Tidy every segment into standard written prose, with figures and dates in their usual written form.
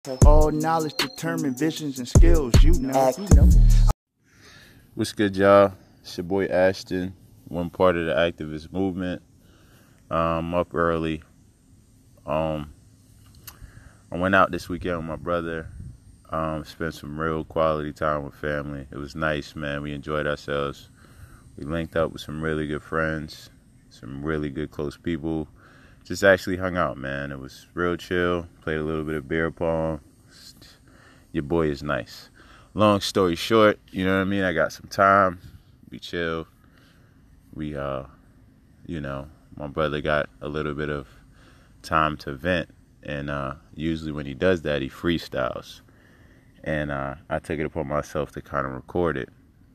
All knowledge determine visions and skills, you know. What's good, y'all? It's your boy Ashton, one part of the activist movement. I'm up early. I went out this weekend with my brother. Spent some real quality time with family. It was nice, man. We enjoyed ourselves. We linked up with some really good friends, some really good close people. Just actually hung out, man. It was real chill. Played a little bit of beer pong. Your boy is nice. Long story short, you know what I mean? I got some time. We chill. We, my brother got a little bit of time to vent. And usually when he does that, he freestyles. And I took it upon myself to kind of record it.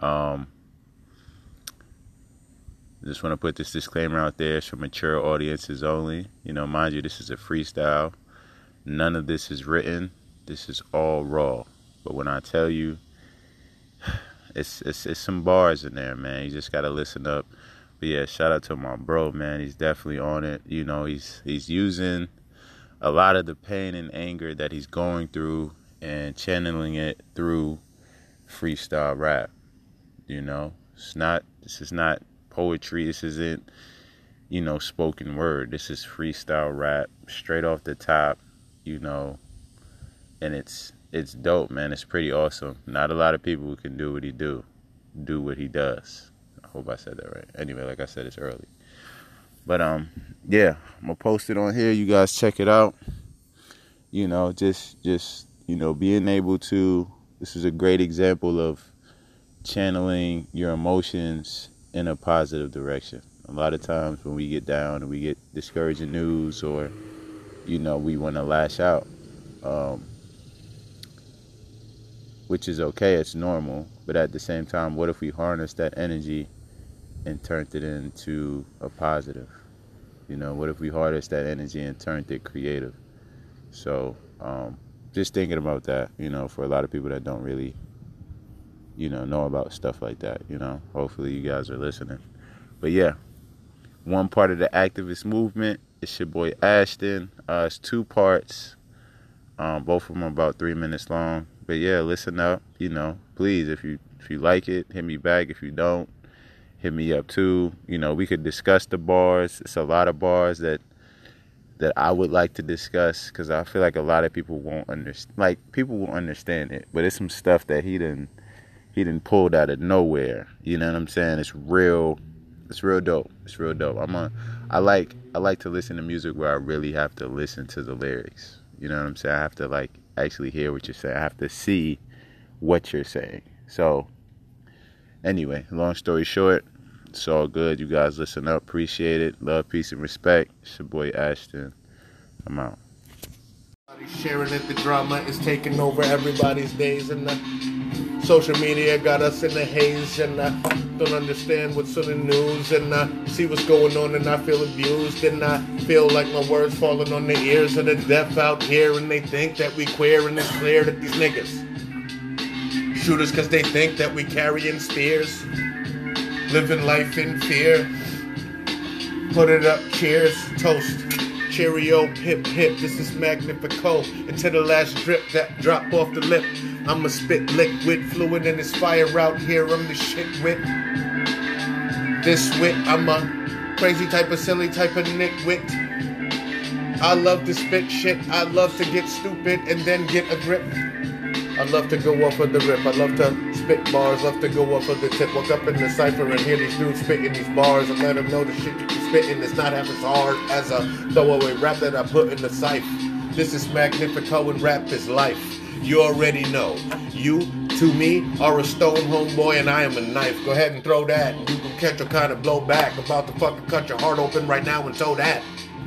Just want to put this disclaimer out there. It's for mature audiences only. You know, mind you, this is a freestyle. None of this is written. This is all raw. But when I tell you, it's some bars in there, man. You just got to listen up. But yeah, shout out to my bro, man. He's definitely on it. You know, he's using a lot of the pain and anger that he's going through and channeling it through freestyle rap. You know, this is not poetry. This isn't, spoken word. This is freestyle rap, straight off the top, and it's dope, man. It's pretty awesome. Not a lot of people can do what he does. I hope I said that right. Anyway, like I said, it's early. But yeah, I'm gonna post it on here. You guys check it out. Just being able to. This is a great example of channeling your emotions in a positive direction. A lot of times when we get down and we get discouraging news or, we want to lash out, which is okay, it's normal. But at the same time, what if we harness that energy and turned it into a positive? What if we harness that energy and turned it creative? So just thinking about that, for a lot of people that don't really know about stuff like that, Hopefully you guys are listening. But yeah, one part of the activist movement. It's your boy Ashton. It's 2 parts. Both of them are about 3 minutes long. But yeah, listen up. Please, if you like it, hit me back. If you don't, hit me up too. We could discuss the bars. It's a lot of bars that I would like to discuss because I feel like a lot of people won't understand. Like, people will understand it, but it's some stuff that he done pulled out of nowhere. You know what I'm saying? It's real dope. It's real dope. I like to listen to music where I really have to listen to the lyrics. You know what I'm saying? I have to actually hear what you're saying. I have to see what you're saying. So anyway, long story short, it's all good. You guys listen up. Appreciate it. Love, peace, and respect. It's your boy Ashton. I'm out. Sharing it, the drama is taking over everybody's days, and social media got us in the haze, and I don't understand what's on the news, and I see what's going on, and I feel abused, and I feel like my words falling on the ears of the deaf out here, and they think that we queer, and it's clear that these niggas shoot us because they think that we carrying spears, living life in fear. Put it up, cheers, toast. Cheerio, hip hip, this is Magnifico. Until the last drip that drop off the lip, I'ma spit liquid fluid and it's fire out here. I'm the shit with this wit. I'm a crazy type of silly type of nitwit. I love to spit shit. I love to get stupid and then get a grip. I love to go off of the rip. I love to spit bars. Love to go off of the tip. Walk up in the cipher and hear these dudes spitting these bars and let them know the shit you be spitting is not half as hard as a throwaway rap that I put in the cipher. This is Magnifico and rap is life. You already know. You, to me, are a stone homeboy and I am a knife. Go ahead and throw that. And you can catch a kind of blow back. About to fucking cut your heart open right now and throw that.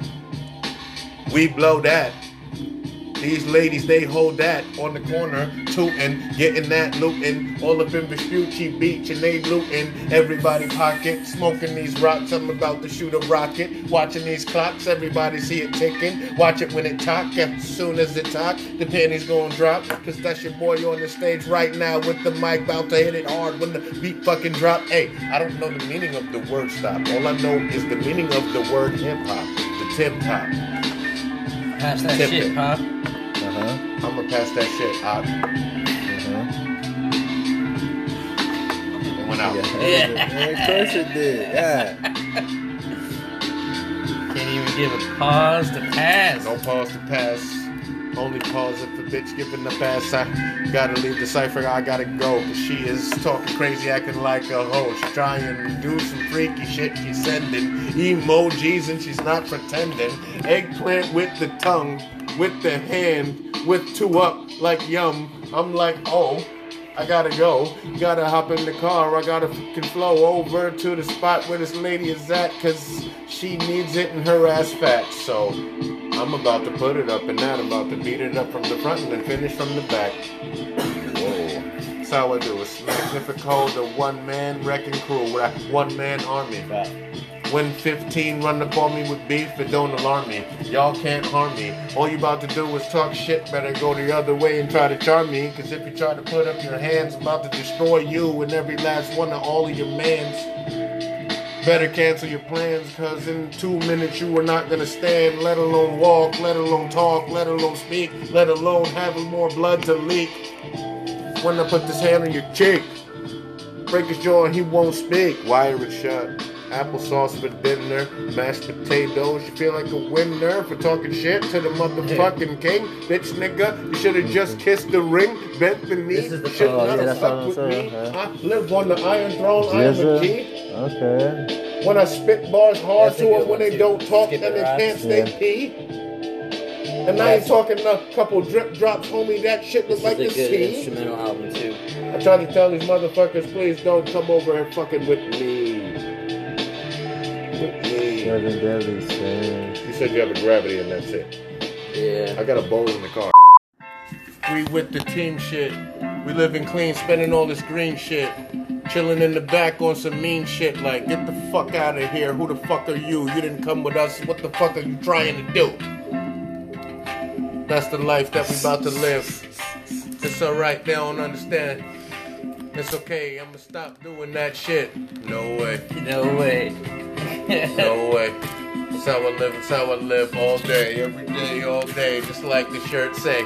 We blow that. These ladies, they hold that on the corner, tootin', getting that lootin', all up in Vespucci Beach, and they lootin' everybody pocket, smoking these rocks. I'm about to shoot a rocket, watching these clocks, everybody see it ticking, watch it when it talk, as soon as it talk, the penny's gonna drop, cause that's your boy on the stage right now with the mic, about to hit it hard when the beat fucking drop. Hey, I don't know the meaning of the word stop, all I know is the meaning of the word hip-hop, the tip-top. Pass that shit, Pop. Uh-huh. I'ma pass that shit out. It went out. Yeah, of course it did. Yeah. Can't even give a pause to pass. No pause to pass. Only pause if the bitch giving the pass. I gotta leave the cipher. I gotta go. Cause she is talking crazy, acting like a hoe. She's trying to do some freaky shit. She's sending emojis and she's not pretending. Eggplant with the tongue, with the hand, with two up like yum. I'm like, oh, I gotta go. Gotta hop in the car. I gotta fucking flow over to the spot where this lady is at. Cause she needs it and her ass fat. So I'm about to put it up and that. I'm about to beat it up from the front and then finish from the back. Whoa. That's how I do it. It's Magnifico, the one-man wrecking crew. We're a one-man army. When 15 run up on me with beef, it don't alarm me. Y'all can't harm me. All you about to do is talk shit. Better go the other way and try to charm me. Cause if you try to put up your hands, I'm about to destroy you and every last one of all of your mans. Better cancel your plans, cause in 2 minutes you are not gonna stand, let alone walk, let alone talk, let alone speak, let alone have more blood to leak. When I put this hand on your cheek, break his jaw and he won't speak. Wire it shut. Applesauce for dinner, mashed potatoes. You feel like a winner for talking shit to the motherfucking king, bitch nigga. You should have just kissed the ring, bent the knee. This is the should not have that's fucked with me. I live on the Iron Throne. I am a king. Okay. When I spit bars hard That's to a good them, when one, they too. don't talk Skip and the they rocks. can't stay pee. And I ain't talking a couple drip drops, homie. That shit look This like is the a good sea. instrumental album too. I tried to tell these motherfuckers, please don't come over and fucking with me. With me. Kevin Deadly says. You said you have a gravity and that's it. Yeah. I got a bowl in the car. We with the team shit. We living clean, spending all this green shit. Chilling in the back on some mean shit like, get the fuck out of here. Who the fuck are you? You didn't come with us. What the fuck are you trying to do? That's the life that we about to live. It's alright, they don't understand. It's okay, I'ma stop doing that shit. No way. No way. No way. It's how I live, it's how I live all day, every day, all day, just like the shirt say.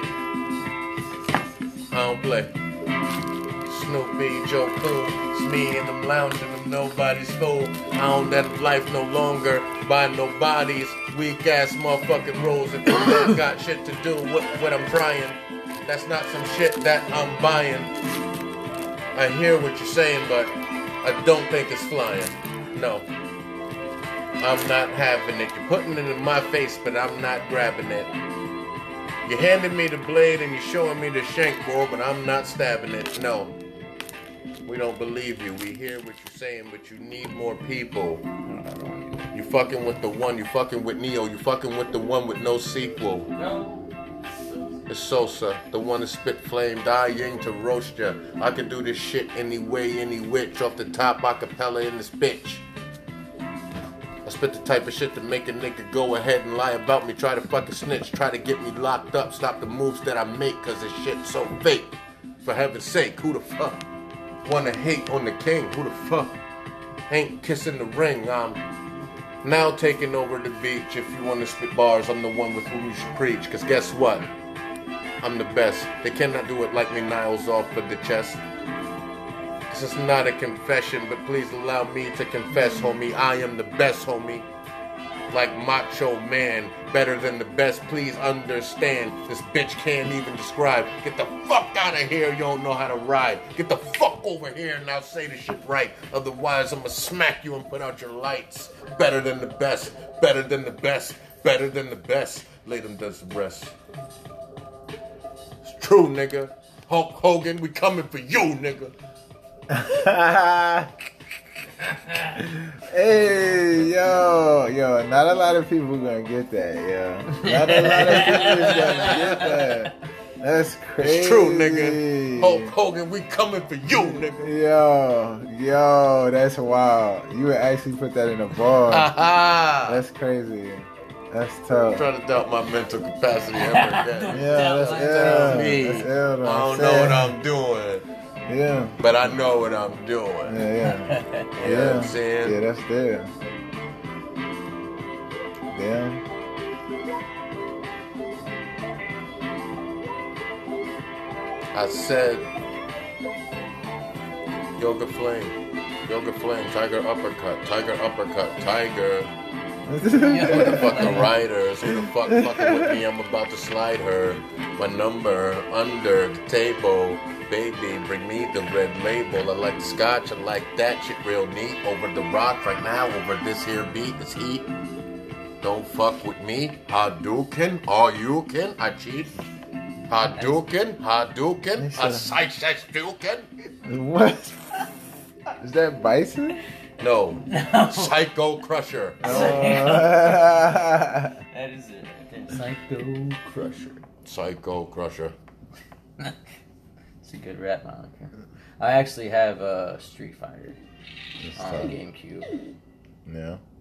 I don't play. Snoopy, Joe Cool, it's me and I'm lounging, I'm nobody's fool. I own that life no longer by nobody's weak ass motherfucking rules. If you don't got shit to do with what I'm trying, that's not some shit that I'm buying. I hear what you're saying, but I don't think it's flying. No. I'm not having it. You're putting it in my face, but I'm not grabbing it. You're handing me the blade and you're showing me the shank, bro, but I'm not stabbing it. No. We don't believe you. We hear what you're saying, but you need more people. You fucking with the one. You fucking with Neo. You fucking with the one with no sequel. No. It's Sosa, the one that spit flame, dying to roast ya. I can do this shit any way, any which. Off the top, acapella in this bitch. I spit the type of shit to make a nigga go ahead and lie about me. Try to fucking snitch, try to get me locked up. Stop the moves that I make, cause this shit's so fake. For heaven's sake, who the fuck wanna hate on the king? Who the fuck ain't kissing the ring? I'm now taking over the beach. If you wanna spit bars, I'm the one with whom you should preach. Cause guess what? I'm the best. They cannot do it like me, Niles off of the chest. This is not a confession, but please allow me to confess, homie. I am the best, homie. Like Macho Man, better than the best. Please understand. This bitch can't even describe. Get the fuck out of here. You don't know how to ride. Get the fuck over here and now say the shit right. Otherwise, I'ma smack you and put out your lights. Better than the best. Better than the best. Better than the best. Let them does the rest. It's true, nigga. Hulk Hogan, we coming for you, nigga. Hey, yo, not a lot of people gonna get that, yo. Not a lot of people is gonna get that. That's crazy. It's true, nigga. Hulk Hogan, we coming for you, nigga. Yo, that's wild. You would actually put that in a bar. That's crazy. That's tough. Try to doubt my mental capacity ever again. Yeah, that's Tell ill. me, That's ill, though. I don't know what I'm doing, Yeah. but I know what I'm doing. Yeah. You know what I'm saying? Yeah, that's there. Damn. I said, Yoga Flame, Tiger Uppercut, Tiger. Who the fuck the riders? Who the fuck fucking with me? I'm about to slide her. My number under the table. Baby, bring me the red label. I like the scotch, I like that shit real neat. Over the rock right now, over this here beat, it's heat. Don't fuck with me. Hadouken, all you can, I cheat. Hadouken, a Hadouken. What? Is that Bison? No, Psycho Crusher. That is it. Psycho Crusher. Psycho Crusher. It's a good rap moniker. I actually have Street Fighter on the GameCube. Yeah.